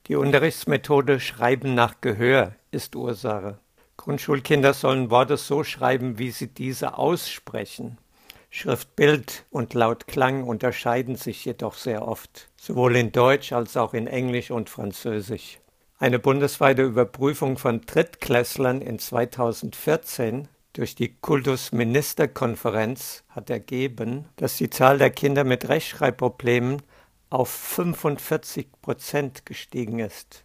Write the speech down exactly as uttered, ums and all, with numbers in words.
Die Unterrichtsmethode Schreiben nach Gehör ist Ursache. Grundschulkinder sollen Worte so schreiben, wie sie diese aussprechen. Schriftbild und Lautklang unterscheiden sich jedoch sehr oft, sowohl in Deutsch als auch in Englisch und Französisch. Eine bundesweite Überprüfung von Drittklässlern in zweitausendvierzehn durch die Kultusministerkonferenz hat ergeben, dass die Zahl der Kinder mit Rechtschreibproblemen auf fünfundvierzig Prozent gestiegen ist.